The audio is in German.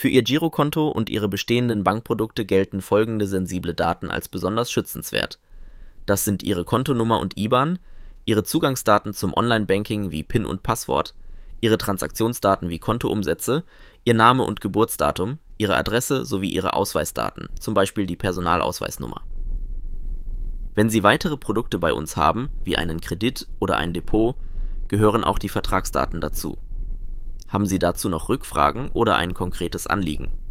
Für Ihr Girokonto und Ihre bestehenden Bankprodukte gelten folgende sensible Daten als besonders schützenswert: Das sind Ihre Kontonummer und IBAN, Ihre Zugangsdaten zum Online-Banking wie PIN und Passwort, Ihre Transaktionsdaten wie Kontoumsätze, Ihr Name und Geburtsdatum, Ihre Adresse sowie Ihre Ausweisdaten, zum Beispiel die Personalausweisnummer. Wenn Sie weitere Produkte bei uns haben, wie einen Kredit oder ein Depot, gehören auch die Vertragsdaten dazu. Haben Sie dazu noch Rückfragen oder ein konkretes Anliegen?